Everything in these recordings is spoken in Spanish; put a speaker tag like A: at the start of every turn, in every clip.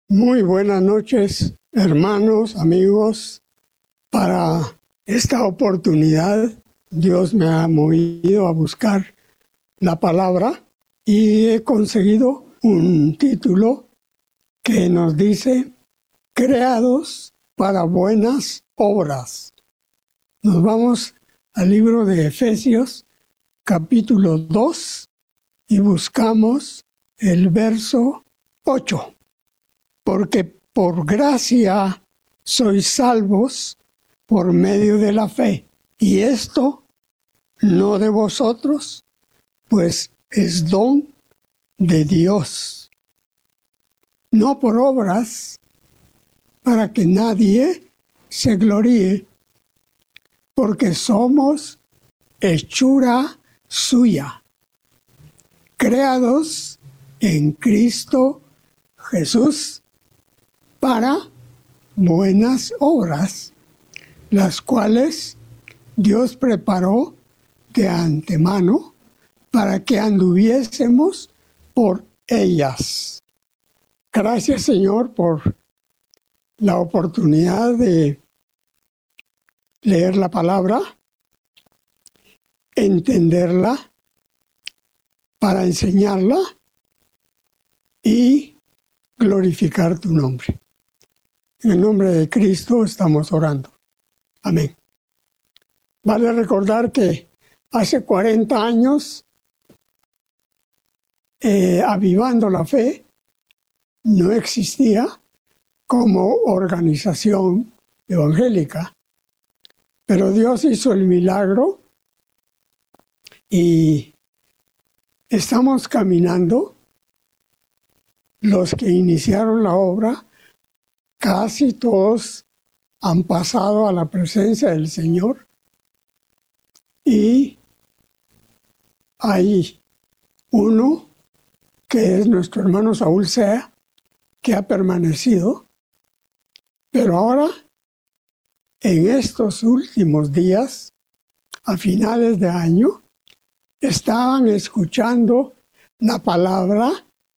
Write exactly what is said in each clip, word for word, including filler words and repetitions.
A: Muy buenas noches, hermanos, amigos. Para esta oportunidad, Dios me ha movido a buscar la palabra y he conseguido un título que nos dice Creados para buenas obras. Nos vamos al libro de Efesios, capítulo dos, y buscamos el verso ocho. Porque por gracia sois salvos por medio de la fe. Y esto no de vosotros, pues es don de Dios. No por obras, para que nadie se gloríe, porque somos hechura suya, creados en Cristo Jesús, para buenas obras, las cuales Dios preparó de antemano para que anduviésemos por ellas. Gracias, Señor, por la oportunidad de leer la palabra, entenderla, para enseñarla y glorificar tu nombre. En el nombre de Cristo estamos orando. Amén. Vale recordar que hace cuarenta años, eh, Avivando la Fe no existía como organización evangélica, pero Dios hizo el milagro y estamos caminando. Los que iniciaron la obra, casi todos han pasado a la presencia del Señor, y hay uno que es nuestro hermano Saúl Sea, que ha permanecido, pero ahora, en estos últimos días, a finales de año, estaban escuchando la palabra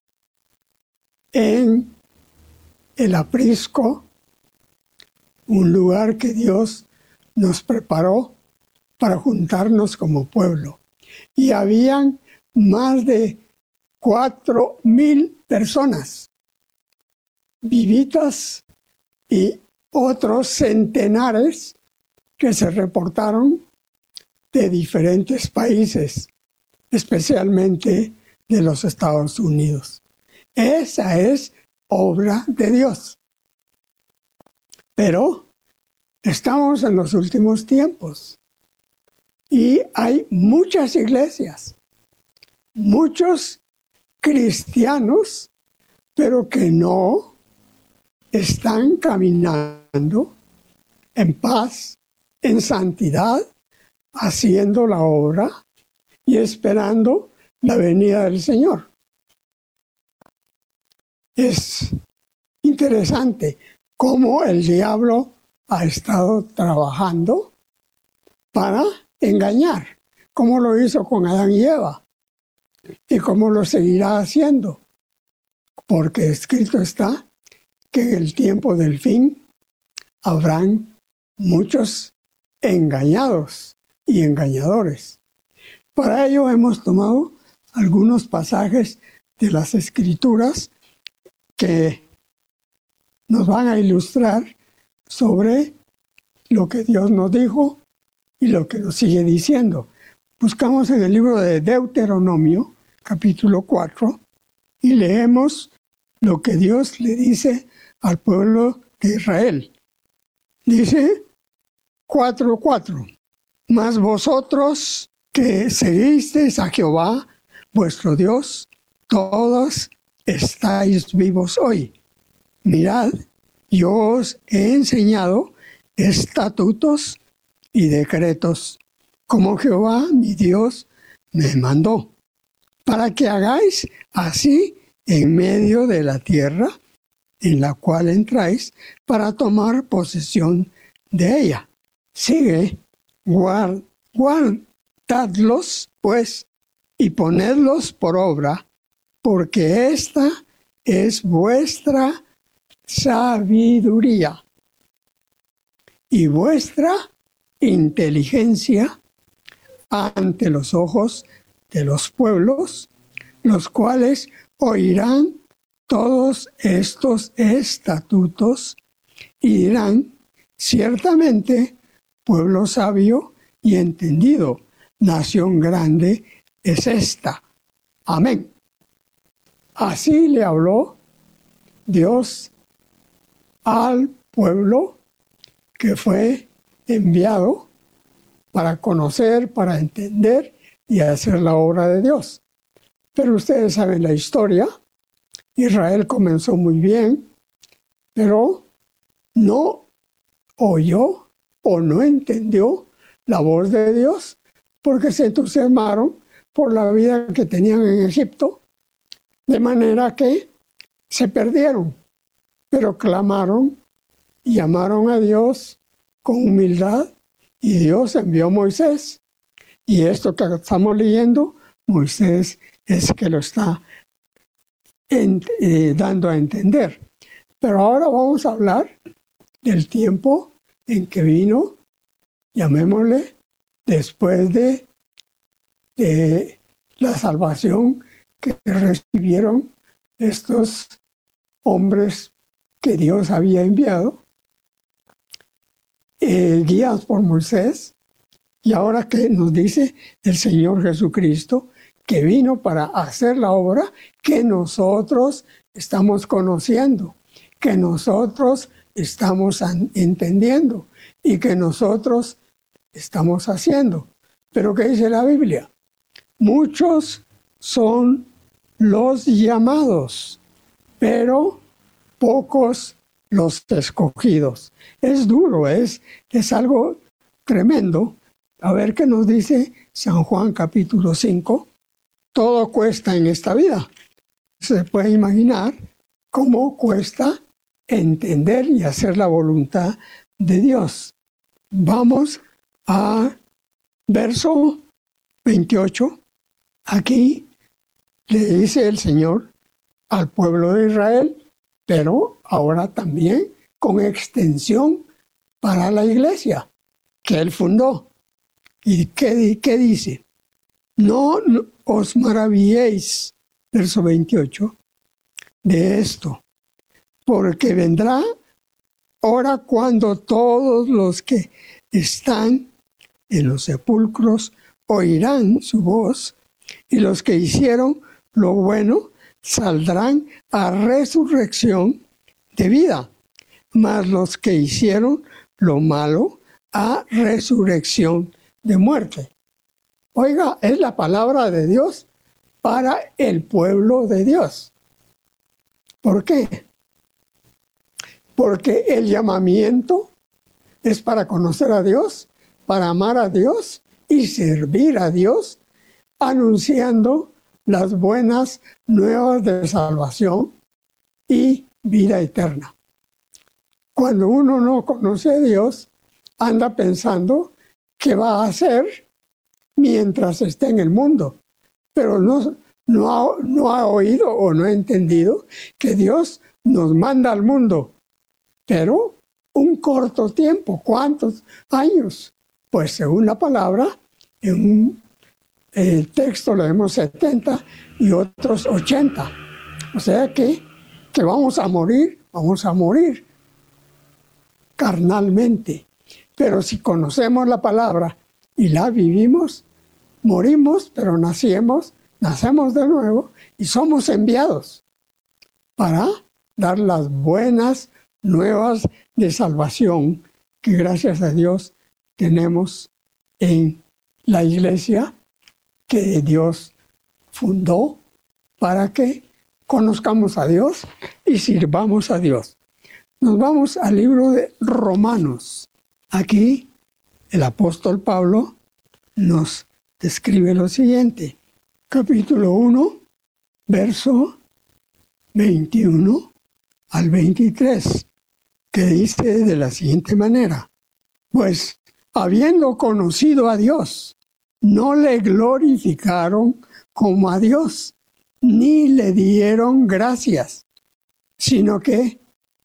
A: en el aprisco, un lugar que Dios nos preparó para juntarnos como pueblo. Y habían más de cuatro mil personas, vivitas, y otros centenares que se reportaron de diferentes países, especialmente de los Estados Unidos. Esa es obra de Dios. Pero estamos en los últimos tiempos y hay muchas iglesias, muchos cristianos, pero que no están caminando en paz, en santidad, haciendo la obra y esperando la venida del Señor. Es interesante cómo el diablo ha estado trabajando para engañar, como lo hizo con Adán y Eva, y cómo lo seguirá haciendo, porque escrito está que en el tiempo del fin habrán muchos engañados y engañadores. Para ello hemos tomado algunos pasajes de las Escrituras que nos van a ilustrar sobre lo que Dios nos dijo y lo que nos sigue diciendo. Buscamos en el libro de Deuteronomio, capítulo cuatro, y leemos lo que Dios le dice al pueblo de Israel. Dice cuatro cuatro. Mas vosotros que seguisteis a Jehová, vuestro Dios, todos estáis vivos hoy. Mirad, yo os he enseñado estatutos y decretos, como Jehová mi Dios me mandó, para que hagáis así en medio de la tierra en la cual entráis para tomar posesión de ella. Sigue, guard, guardadlos pues y ponedlos por obra, porque esta es vuestra sabiduría y vuestra inteligencia ante los ojos de los pueblos, los cuales oirán todos estos estatutos y dirán, ciertamente, pueblo sabio y entendido, nación grande es esta. Amén. Así le habló Dios al pueblo que fue enviado para conocer, para entender y hacer la obra de Dios. Pero ustedes saben la historia. Israel comenzó muy bien, pero no oyó o no entendió la voz de Dios porque se entusiasmaron por la vida que tenían en Egipto, de manera que se perdieron, pero clamaron y llamaron a Dios con humildad y Dios envió a Moisés. Y esto que estamos leyendo, Moisés es que lo está en, eh, dando a entender. Pero ahora vamos a hablar del tiempo en que vino, llamémosle, después de, de la salvación que recibieron estos hombres que Dios había enviado, eh, guiados por Moisés, y ahora que nos dice el Señor Jesucristo, que vino para hacer la obra que nosotros estamos conociendo, que nosotros estamos entendiendo y que nosotros estamos haciendo. Pero ¿qué dice la Biblia? Muchos son los llamados, pero pocos los escogidos. Es duro, es, es algo tremendo. A ver qué nos dice San Juan capítulo cinco. Todo cuesta en esta vida. Se puede imaginar cómo cuesta entender y hacer la voluntad de Dios. Vamos a verso veintiocho. Aquí le dice el Señor al pueblo de Israel, pero ahora también con extensión para la iglesia que Él fundó. ¿Y qué, qué dice? No, no os maravilléis, verso veintiocho, de esto, porque vendrá hora cuando todos los que están en los sepulcros oirán su voz, y los que hicieron lo bueno saldrán a resurrección de vida, mas los que hicieron lo malo a resurrección de muerte. Oiga, es la palabra de Dios para el pueblo de Dios. ¿Por qué? Porque el llamamiento es para conocer a Dios, para amar a Dios y servir a Dios, anunciando las buenas nuevas de salvación y vida eterna. Cuando uno no conoce a Dios, anda pensando qué va a hacer mientras esté en el mundo, pero no, no, ha, no ha oído o no ha entendido que Dios nos manda al mundo, pero un corto tiempo. ¿Cuántos años? Pues según la palabra, en un eh, texto leemos setenta y otros ochenta. O sea que, que vamos a morir, vamos a morir carnalmente. Pero si conocemos la palabra y la vivimos, morimos, pero nacemos, nacemos de nuevo y somos enviados para dar las buenas nuevas de salvación que gracias a Dios tenemos en la iglesia que Dios fundó para que conozcamos a Dios y sirvamos a Dios. Nos vamos al libro de Romanos. Aquí el apóstol Pablo nos describe lo siguiente. Capítulo uno, verso veintiuno al veintitrés, que dice de la siguiente manera: pues habiendo conocido a Dios, no le glorificaron como a Dios, ni le dieron gracias, sino que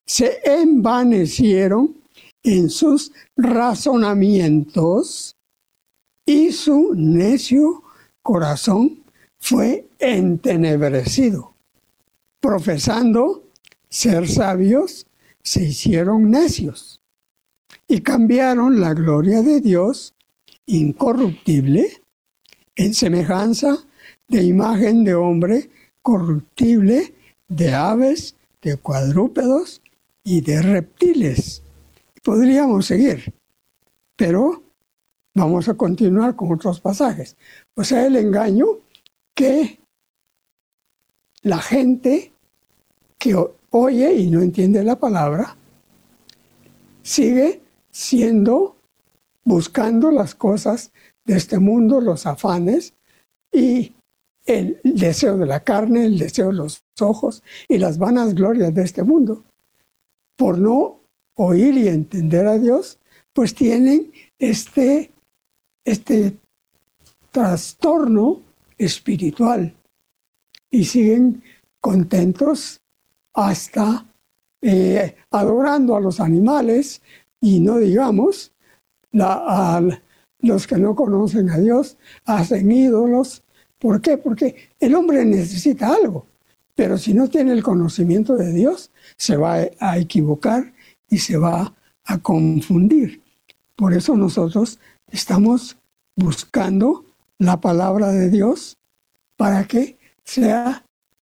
A: se envanecieron en sus razonamientos y su necio corazón fue entenebrecido. Profesando ser sabios, se hicieron necios y cambiaron la gloria de Dios incorruptible en semejanza de imagen de hombre corruptible, de aves, de cuadrúpedos y de reptiles. Podríamos seguir, pero vamos a continuar con otros pasajes. O sea, el engaño que la gente que oye y no entiende la palabra sigue siendo, buscando las cosas de este mundo, los afanes y el deseo de la carne, el deseo de los ojos y las vanas glorias de este mundo. Por no oír y entender a Dios, pues tienen este, este trastorno espiritual y siguen contentos hasta eh, adorando a los animales y no digamos la, a los que no conocen a Dios, hacen ídolos. ¿Por qué? Porque el hombre necesita algo, pero si no tiene el conocimiento de Dios, se va a equivocar y se va a confundir. Por eso nosotros estamos buscando la palabra de Dios para que sea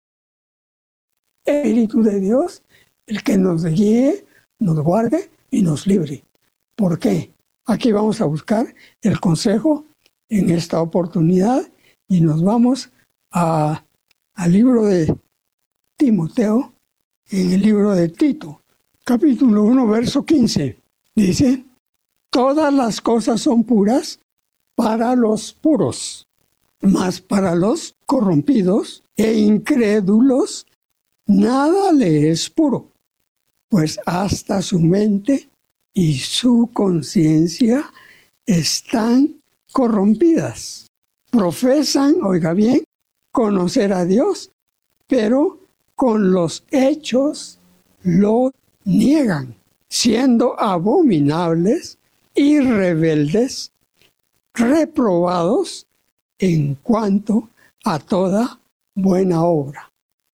A: el Espíritu de Dios el que nos guíe, nos guarde y nos libre. ¿Por qué? Aquí vamos a buscar el consejo en esta oportunidad y nos vamos a, al libro de Timoteo, en el libro de Tito, capítulo uno, verso quince. Dice, todas las cosas son puras para los puros, mas para los corrompidos e incrédulos nada le es puro, pues hasta su mente y su conciencia están corrompidas. Profesan, oiga bien, conocer a Dios, pero con los hechos lo niegan, siendo abominables y rebeldes, reprobados en cuanto a toda buena obra.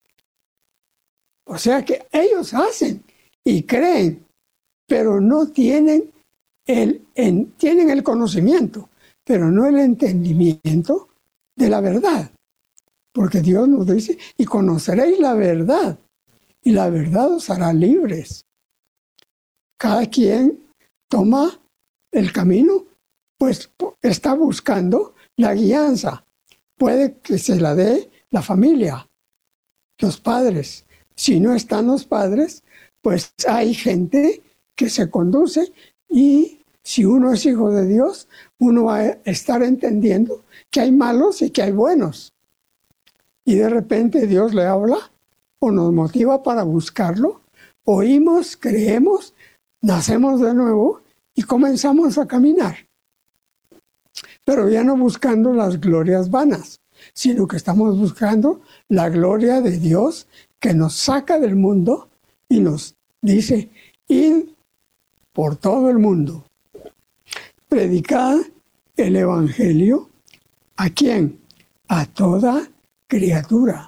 A: O sea que ellos hacen y creen, pero no tienen el, en, tienen el conocimiento, pero no el entendimiento de la verdad. Porque Dios nos dice, y conoceréis la verdad, y la verdad os hará libres. Cada quien toma el camino, pues está buscando la guianza. Puede que se la dé la familia, los padres. Si no están los padres, pues hay gente que se conduce y si uno es hijo de Dios, uno va a estar entendiendo que hay malos y que hay buenos. Y de repente Dios le habla o nos motiva para buscarlo. Oímos, creemos, nacemos de nuevo y comenzamos a caminar. Pero ya no buscando las glorias vanas, sino que estamos buscando la gloria de Dios que nos saca del mundo y nos dice, id por todo el mundo, predicad el evangelio. ¿A quién? A toda criatura.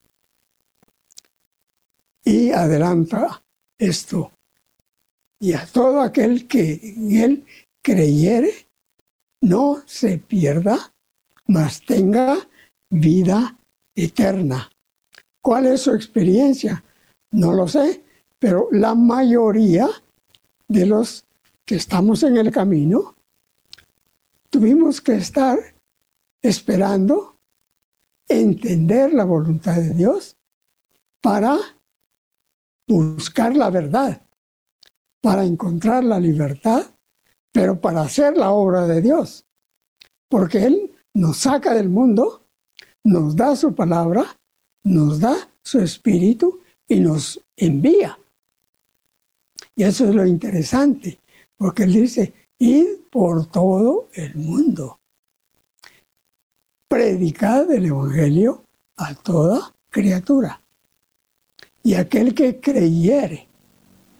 A: Y adelanta esto. Y a todo aquel que en él creyere, no se pierda, mas tenga vida eterna. ¿Cuál es su experiencia? No lo sé, pero la mayoría de los que estamos en el camino tuvimos que estar esperando entender la voluntad de Dios para buscar la verdad, para encontrar la libertad, pero para hacer la obra de Dios. Porque Él nos saca del mundo, nos da su palabra, nos da su espíritu y nos envía. Y eso es lo interesante, porque Él dice, id por todo el mundo. Predicad el evangelio a toda criatura. Y aquel que creyere,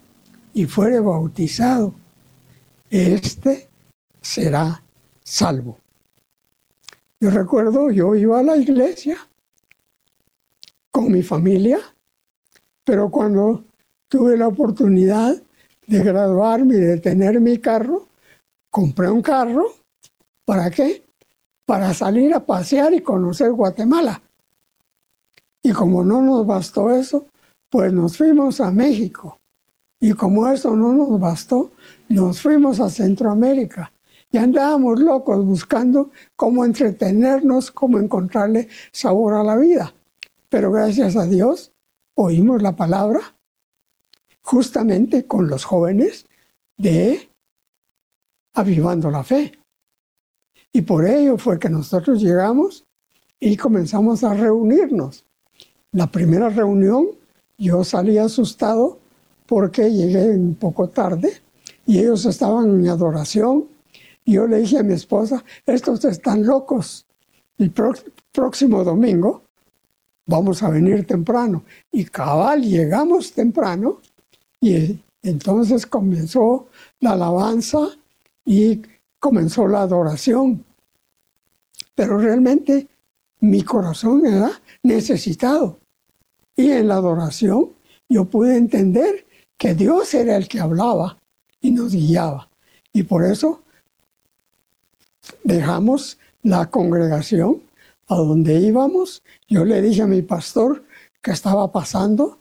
A: y fuere bautizado, éste será salvo. Yo recuerdo, yo iba a la iglesia con mi familia, pero cuando tuve la oportunidad de graduarme y de tener mi carro, compré un carro. ¿Para qué? Para salir a pasear y conocer Guatemala. Y como no nos bastó eso, pues nos fuimos a México. Y como eso no nos bastó, nos fuimos a Centroamérica. Y andábamos locos buscando cómo entretenernos, cómo encontrarle sabor a la vida. Pero gracias a Dios oímos la palabra justamente con los jóvenes de Avivando la Fe. Y por ello fue que nosotros llegamos y comenzamos a reunirnos. La primera reunión yo salí asustado porque llegué un poco tarde y ellos estaban en adoración. Y yo le dije a mi esposa, estos están locos. El pró- próximo domingo vamos a venir temprano. Y cabal, llegamos temprano y entonces comenzó la alabanza y comenzó la adoración. Pero realmente mi corazón era necesitado. Y en la adoración yo pude entender que Dios era el que hablaba y nos guiaba. Y por eso dejamos la congregación a donde íbamos. Yo le dije a mi pastor que estaba pasando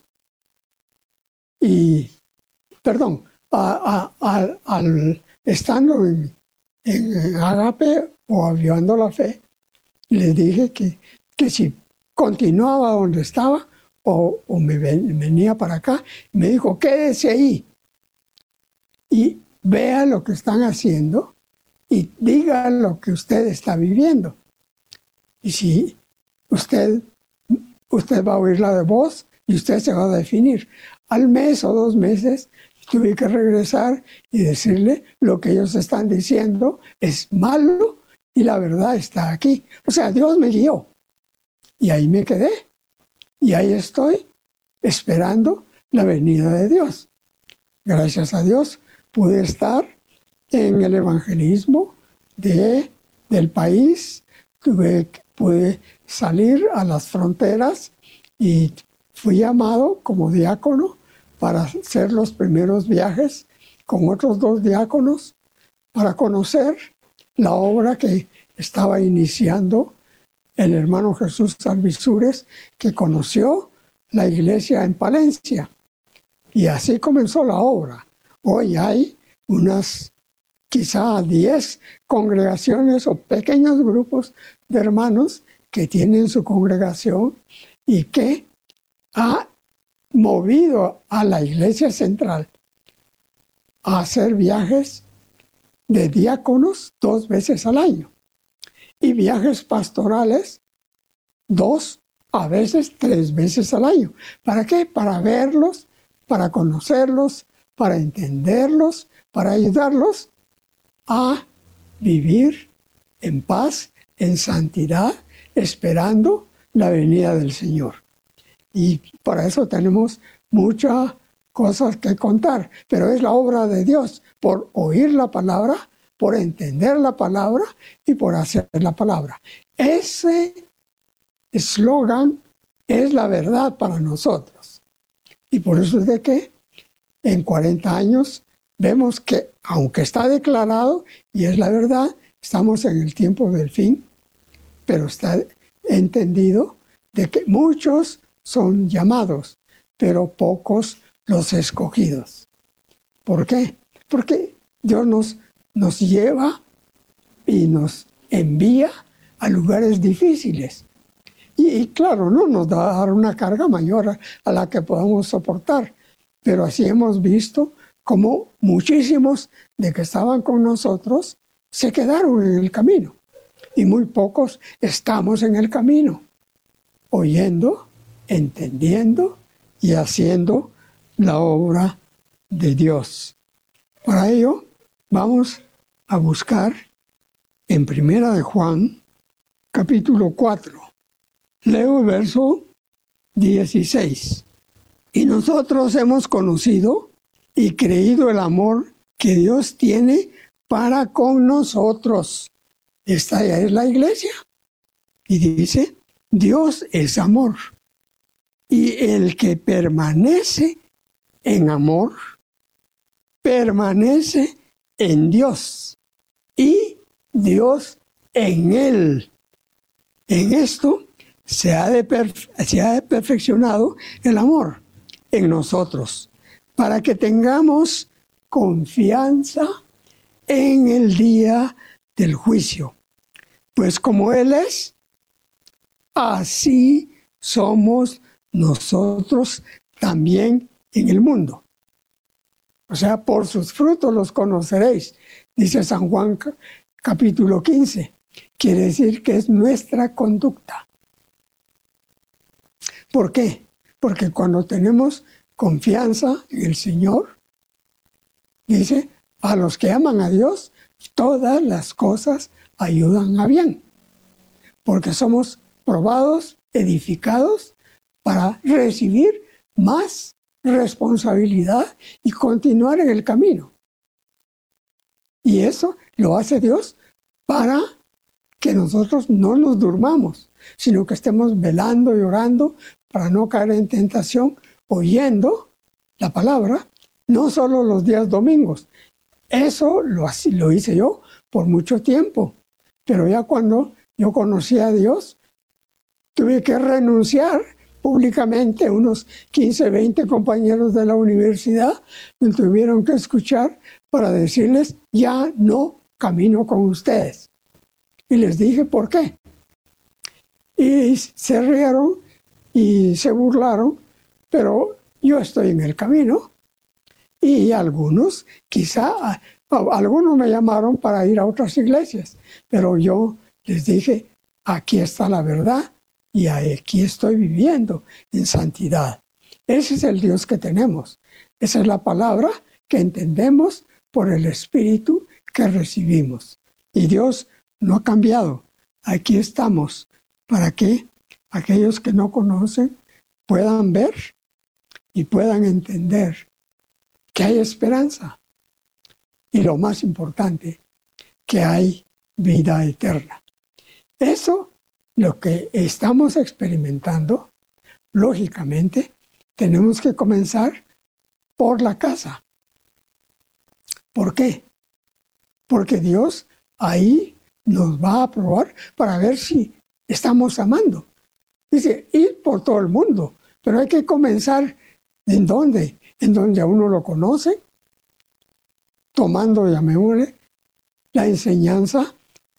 A: y, perdón, a, a, a, al estando en, en Agape o Avivando la Fe, le dije que, que si continuaba donde estaba o, o me ven, venía para acá. Me dijo, quédese ahí y vea lo que están haciendo y diga lo que usted está viviendo. Y si usted, usted va a oír la de voz y usted se va a definir. Al mes o dos meses tuve que regresar y decirle lo que ellos están diciendo es malo y la verdad está aquí. O sea, Dios me guió y ahí me quedé. Y ahí estoy esperando la venida de Dios. Gracias a Dios pude estar en el evangelismo de, del país. Tuve, pude salir a las fronteras y fui llamado como diácono para hacer los primeros viajes con otros dos diáconos para conocer la obra que estaba iniciando el hermano Jesús Alvisures, que conoció la iglesia en Palencia. Y así comenzó la obra. Hoy hay unas quizá diez congregaciones o pequeños grupos de hermanos que tienen su congregación y que ha movido a la iglesia central a hacer viajes de diáconos dos veces al año y viajes pastorales dos, a veces tres veces al año. ¿Para qué? Para verlos, para conocerlos, para entenderlos, para ayudarlos a vivir en paz, en santidad, esperando la venida del Señor. Y para eso tenemos muchas cosas que contar, pero es la obra de Dios, por oír la palabra, por entender la palabra y por hacer la palabra. Ese eslogan es la verdad para nosotros. Y por eso es de que en cuarenta años vemos que, aunque está declarado y es la verdad, estamos en el tiempo del fin, pero está entendido de que muchos son llamados, pero pocos los escogidos. ¿Por qué? Porque Dios nos, nos lleva y nos envía a lugares difíciles. Y, y claro, no nos da a dar una carga mayor a, a la que podamos soportar, pero así hemos visto como muchísimos de que estaban con nosotros se quedaron en el camino. Y muy pocos estamos en el camino, oyendo, entendiendo y haciendo la obra de Dios. Para ello, vamos a buscar en Primera de Juan, capítulo cuatro. Leo el verso dieciséis. Y nosotros hemos conocido y creído el amor que Dios tiene para con nosotros. Esta ya es la iglesia. Y dice, Dios es amor. Y el que permanece en amor, permanece en Dios. Y Dios en él. En esto se ha, de perfe- se ha perfeccionado el amor en nosotros, para que tengamos confianza en el día del juicio. Pues como Él es, así somos nosotros también en el mundo. O sea, por sus frutos los conoceréis, dice San Juan capítulo quince. Quiere decir que es nuestra conducta. ¿Por qué? Porque cuando tenemos confianza en el Señor, dice, a los que aman a Dios, todas las cosas ayudan a bien. Porque somos probados, edificados, para recibir más responsabilidad y continuar en el camino. Y eso lo hace Dios para que nosotros no nos durmamos, sino que estemos velando y orando para no caer en tentación, oyendo la palabra, no solo los días domingos. Eso lo, lo hice yo por mucho tiempo, pero ya cuando yo conocí a Dios, tuve que renunciar públicamente. Unos quince, veinte compañeros de la universidad me tuvieron que escuchar para decirles, ya no camino con ustedes. Y les dije, ¿por qué? Y se rieron y se burlaron, pero yo estoy en el camino. Y algunos, quizá, algunos me llamaron para ir a otras iglesias, pero yo les dije, aquí está la verdad y aquí estoy viviendo en santidad. Ese es el Dios que tenemos. Esa es la palabra que entendemos por el Espíritu que recibimos. Y Dios no ha cambiado. Aquí estamos para que aquellos que no conocen puedan ver y puedan entender que hay esperanza. Y lo más importante, que hay vida eterna. Eso, lo que estamos experimentando, lógicamente, tenemos que comenzar por la casa. ¿Por qué? Porque Dios ahí nos va a probar para ver si estamos amando. Dice, ir por todo el mundo, pero hay que comenzar ¿en dónde? En donde a uno lo conoce, tomando, llamémosle, la enseñanza,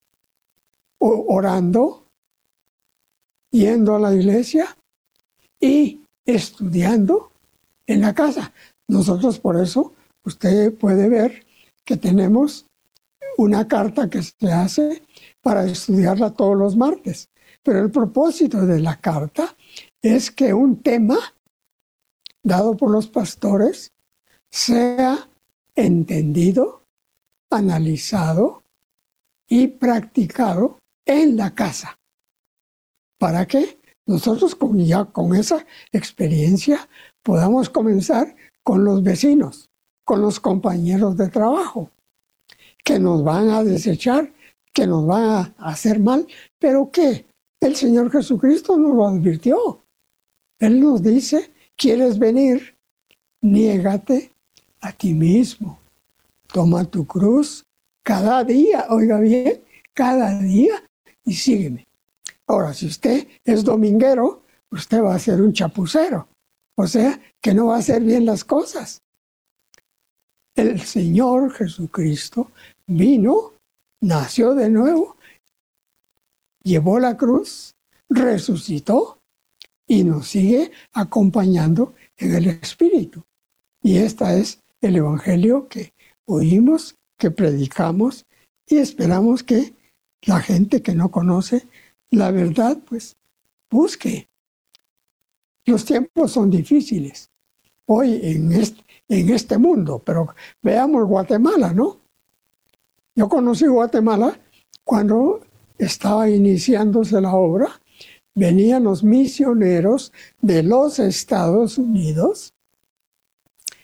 A: orando, yendo a la iglesia y estudiando en la casa. Nosotros por eso, usted puede ver que tenemos una carta que se hace para estudiarla todos los martes. Pero el propósito de la carta es que un tema dado por los pastores sea entendido, analizado y practicado en la casa. Para que nosotros con, ya con esa experiencia podamos comenzar con los vecinos, con los compañeros de trabajo, que nos van a desechar, que nos van a hacer mal, pero que el Señor Jesucristo nos lo advirtió. Él nos dice, ¿quieres venir? Niégate a ti mismo. Toma tu cruz cada día, oiga bien, cada día y sígueme. Ahora, si usted es dominguero, usted va a ser un chapucero, o sea, que no va a hacer bien las cosas. El Señor Jesucristo vino, nació de nuevo, llevó la cruz, resucitó y nos sigue acompañando en el Espíritu. Y este es el Evangelio que oímos, que predicamos y esperamos que la gente que no conoce la verdad, pues, busque. Los tiempos son difíciles hoy en este, en este mundo, pero veamos Guatemala, ¿no? Yo conocí Guatemala cuando estaba iniciándose la obra. Venían los misioneros de los Estados Unidos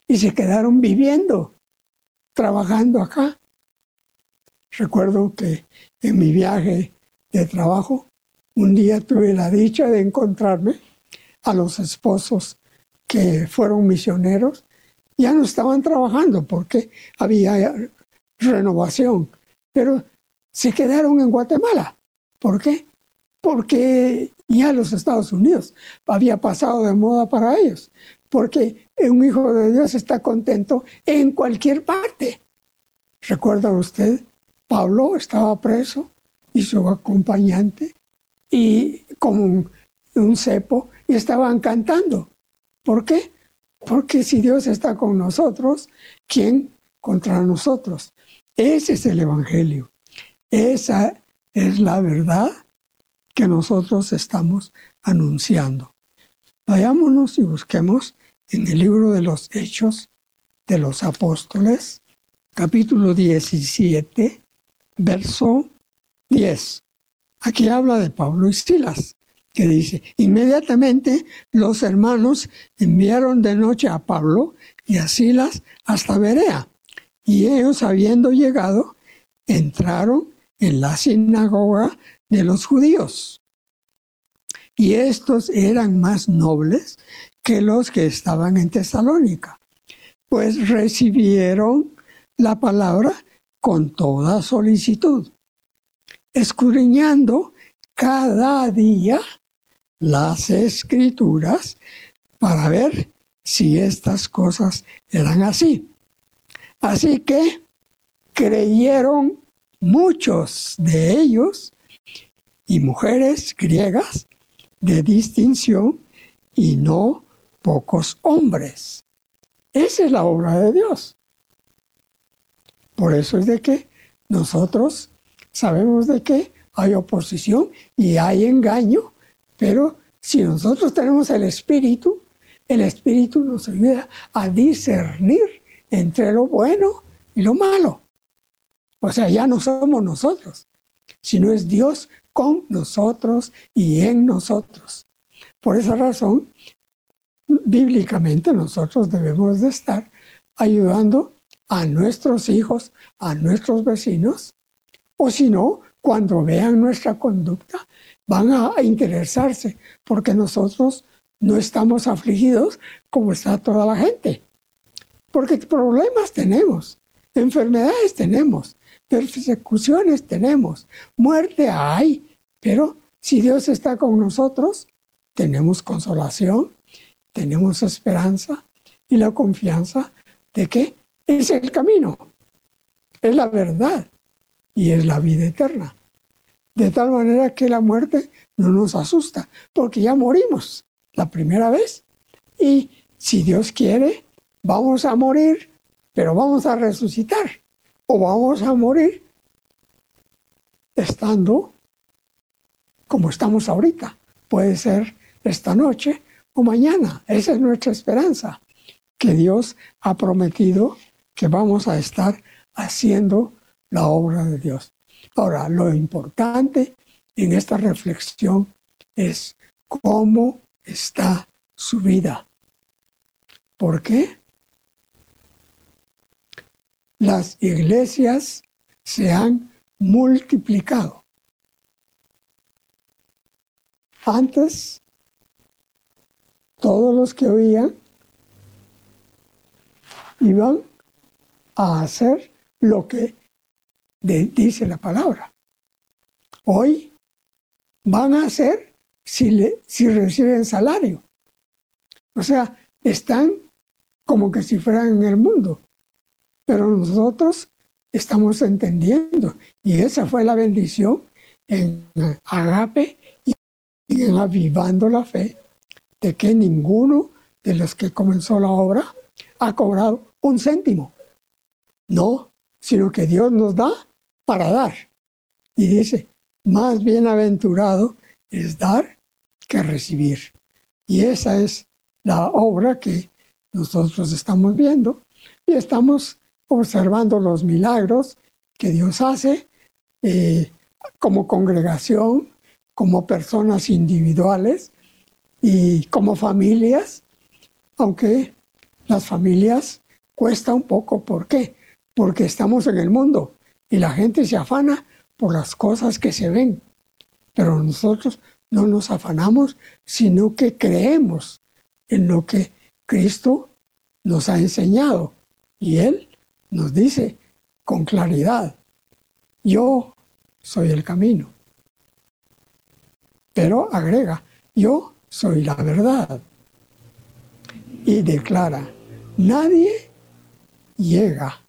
A: y se quedaron viviendo, trabajando acá. Recuerdo que en mi viaje de trabajo, un día tuve la dicha de encontrarme a los esposos que fueron misioneros. Ya no estaban trabajando porque había renovación, pero se quedaron en Guatemala. ¿Por qué? Porque ya los Estados Unidos había pasado de moda para ellos, porque un hijo de Dios está contento en cualquier parte. ¿Recuerda usted? Pablo estaba preso y su acompañante, y como un, un cepo, y estaban cantando. ¿Por qué? Porque si Dios está con nosotros, ¿quién contra nosotros? Ese es el Evangelio. Esa es la verdad que nosotros estamos anunciando. Vayámonos y busquemos en el libro de los Hechos de los Apóstoles, capítulo diecisiete, verso diez. Aquí habla de Pablo y Silas, que dice: inmediatamente los hermanos enviaron de noche a Pablo y a Silas hasta Berea, y ellos, habiendo llegado, entraron en la sinagoga de los judíos. Y estos eran más nobles que los que estaban en Tesalónica, pues recibieron la palabra con toda solicitud, escudriñando cada día las Escrituras para ver si estas cosas eran así. Así que creyeron muchos de ellos, y mujeres griegas de distinción, y no pocos hombres. Esa es la obra de Dios. Por eso es de que nosotros sabemos de que hay oposición y hay engaño, pero si nosotros tenemos el Espíritu, el Espíritu nos ayuda a discernir entre lo bueno y lo malo. O sea, ya no somos nosotros, sino es Dios con nosotros y en nosotros. Por esa razón, bíblicamente nosotros debemos de estar ayudando a nuestros hijos, a nuestros vecinos, o si no, cuando vean nuestra conducta, van a interesarse, porque nosotros no estamos afligidos como está toda la gente. Porque problemas tenemos, enfermedades tenemos, persecuciones tenemos, muerte hay, pero si Dios está con nosotros, tenemos consolación, tenemos esperanza y la confianza de que es el camino, es la verdad y es la vida eterna. De tal manera que la muerte no nos asusta, porque ya morimos la primera vez. Y si Dios quiere, vamos a morir, pero vamos a resucitar. O vamos a morir estando como estamos ahorita. Puede ser esta noche o mañana. Esa es nuestra esperanza, que Dios ha prometido que vamos a estar haciendo la obra de Dios. Ahora, lo importante en esta reflexión es cómo está su vida. ¿Por qué? Las iglesias se han multiplicado. Antes, todos los que oían iban a hacer lo que de, dice la palabra. Hoy van a hacer si, le, si reciben salario. O sea, están como que si fueran en el mundo. Pero nosotros estamos entendiendo. Y esa fue la bendición en Agape y en Avivando la Fe, de que ninguno de los que comenzó la obra ha cobrado un céntimo. No, sino que Dios nos da para dar. Y dice, más bienaventurado es dar que recibir. Y esa es la obra que nosotros estamos viendo y estamos observando los milagros que Dios hace eh, como congregación, como personas individuales y como familias, aunque las familias cuesta un poco. ¿Por qué? Porque estamos en el mundo y la gente se afana por las cosas que se ven. Pero nosotros no nos afanamos, sino que creemos en lo que Cristo nos ha enseñado. Y Él nos dice con claridad, yo soy el camino. Pero agrega, yo soy la verdad. Y declara, nadie llega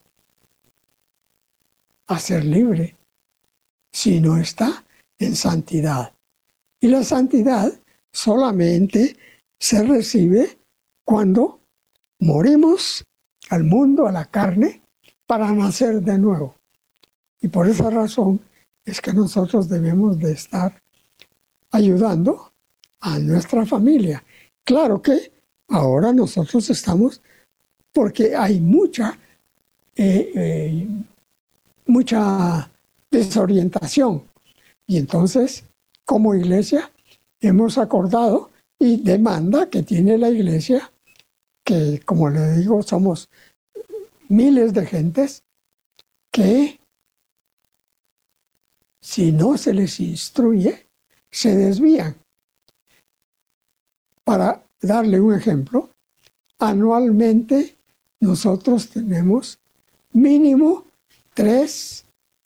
A: a ser libre si no está en santidad. Y la santidad solamente se recibe cuando morimos al mundo, a la carne, para nacer de nuevo. Y por esa razón es que nosotros debemos de estar ayudando a nuestra familia. Claro que ahora nosotros estamos, porque hay mucha, eh, eh, mucha desorientación. Y entonces, como iglesia, hemos acordado y demanda que tiene la iglesia, que como le digo, somos miles de gentes, que si no se les instruye, se desvían. Para darle un ejemplo, anualmente nosotros tenemos mínimo tres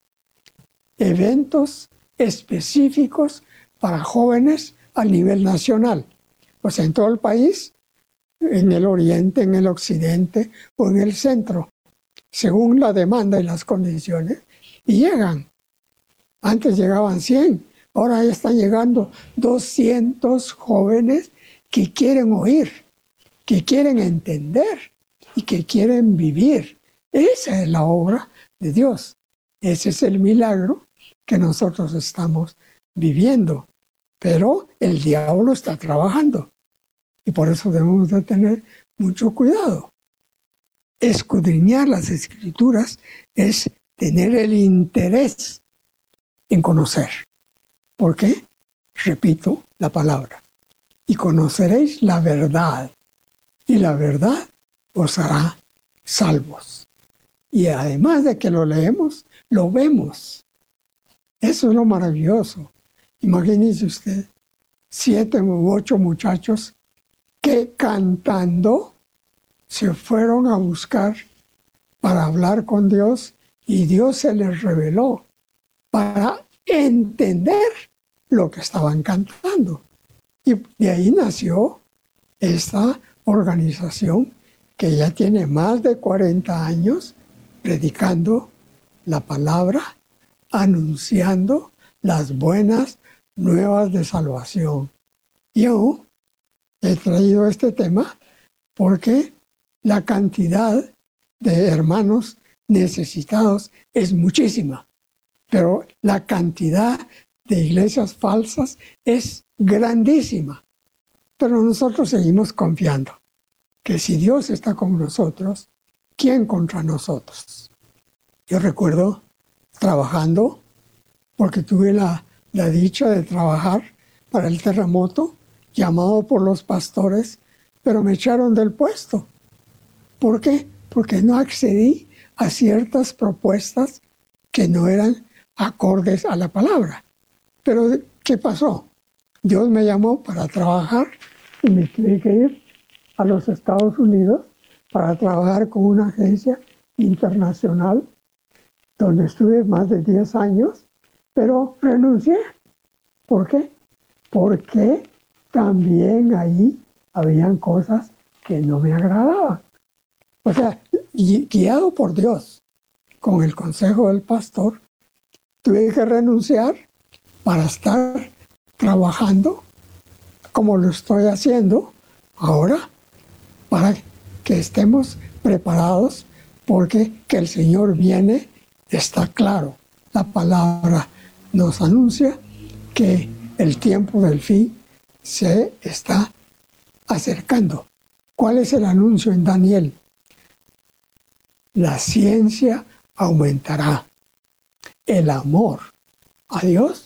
A: eventos específicos para jóvenes a nivel nacional. O sea, en todo el país, en el oriente, en el occidente o en el centro, según la demanda y las condiciones, y llegan. Antes llegaban cien, ahora ya están llegando doscientos jóvenes que quieren oír, que quieren entender y que quieren vivir. Esa es la obra de Dios. Ese es el milagro que nosotros estamos viviendo. Pero el diablo está trabajando. Y por eso debemos de tener mucho cuidado. Escudriñar las Escrituras es tener el interés en conocer. ¿Por qué? Repito la palabra. Y conoceréis la verdad. Y la verdad os hará salvos. Y además de que lo leemos, lo vemos. Eso es lo maravilloso. Imagínese usted, siete u ocho muchachos que cantando se fueron a buscar para hablar con Dios y Dios se les reveló para entender lo que estaban cantando. Y de ahí nació esta organización que ya tiene más de cuarenta años predicando la palabra, anunciando las buenas nuevas de salvación. Yo he traído este tema porque la cantidad de hermanos necesitados es muchísima, pero la cantidad de iglesias falsas es grandísima. Pero nosotros seguimos confiando que si Dios está con nosotros, ¿quién contra nosotros? Yo recuerdo trabajando, porque tuve la, la dicha de trabajar para el terremoto, llamado por los pastores, pero me echaron del puesto. ¿Por qué? Porque no accedí a ciertas propuestas que no eran acordes a la palabra. Pero, ¿qué pasó? Dios me llamó para trabajar y me tuve que ir a los Estados Unidos para trabajar con una agencia internacional donde estuve más de diez años, pero renuncié. ¿Por qué? Porque también ahí habían cosas que no me agradaban. O sea, guiado por Dios, con el consejo del pastor, tuve que renunciar para estar trabajando como lo estoy haciendo ahora, para que estemos preparados, porque que el Señor viene, está claro. La palabra nos anuncia que el tiempo del fin se está acercando. ¿Cuál es el anuncio en Daniel? La ciencia aumentará. El amor a Dios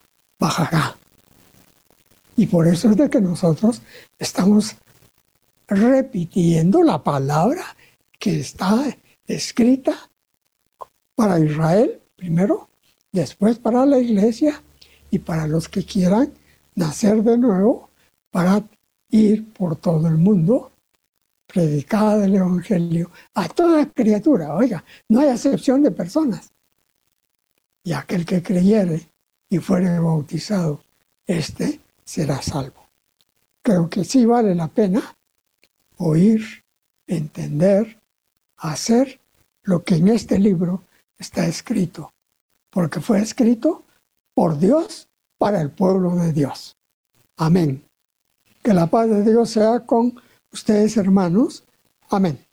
A: bajará. Y por eso es de que nosotros estamos repitiendo la palabra que está escrita para Israel primero, después para la iglesia y para los que quieran nacer de nuevo, para ir por todo el mundo, predicar el evangelio a toda criatura. Oiga, no hay acepción de personas. Y aquel que creyere y fuere bautizado, éste será salvo. Creo que sí vale la pena oír, entender, hacer lo que en este libro está escrito, porque fue escrito por Dios para el pueblo de Dios. Amén. Que la paz de Dios sea con ustedes, hermanos. Amén.